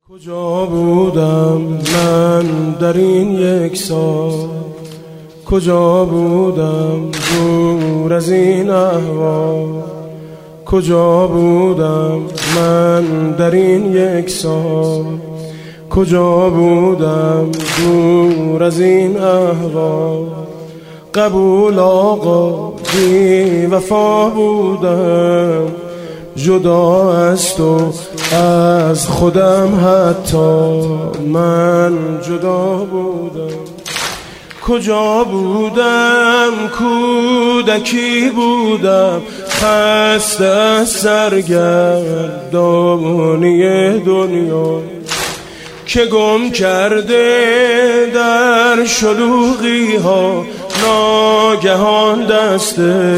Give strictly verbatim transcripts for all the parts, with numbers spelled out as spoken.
کجا بودم من در این یک سال، کجا بودم دور از این احوال، کجا بودم من در این یک سال، کجا بودم دور از این احوال. قبول آقا بی وفا بودم، جدا از تو از خودم حتی من جدا بودم. کجا بودم کودکی بودم، خسته از سرگردانی دنیا که گم کرده در شلوغی ها، ناگهان دست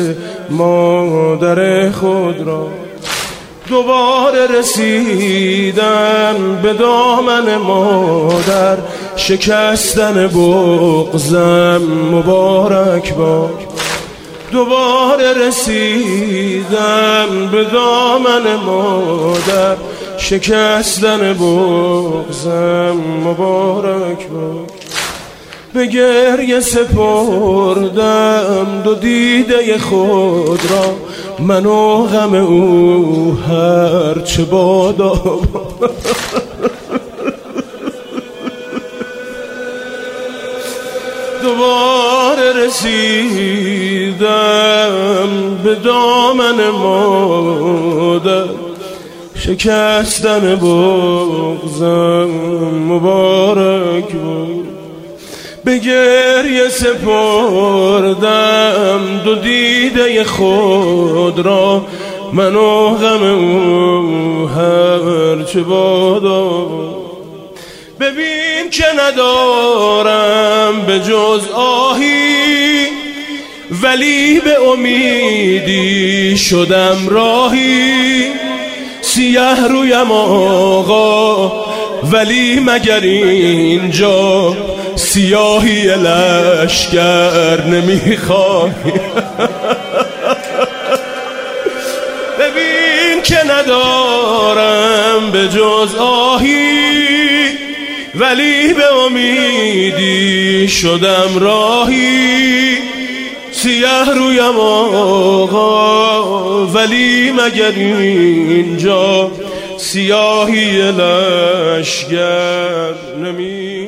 مادر خود را. دوباره رسیدن به دامن مادر، شکستن بغضم مبارک باد. دوباره رسیدن به دامن مادر، شکستن بغضم مبارک باد. به گریه سپردم دو دیده خود را، من و غم او هر چه بادا. دوباره رسیدم به دامن مادر، شکستن بغضم مبارک بود. به گریه سپردم دو دیده خود را، من و غم او هر چه بادا. ببین که ندارم به جز آهی، ولی به امیدی شدم راهی. سیه رویم آقا ولی مگر اینجا سیاهی لشکر نمیخواهی. ببین که ندارم به جز آهی، ولی به امیدی شدم راهی. سیه رویم آقا ولی مگر اینجا سیاهی لشکر نمی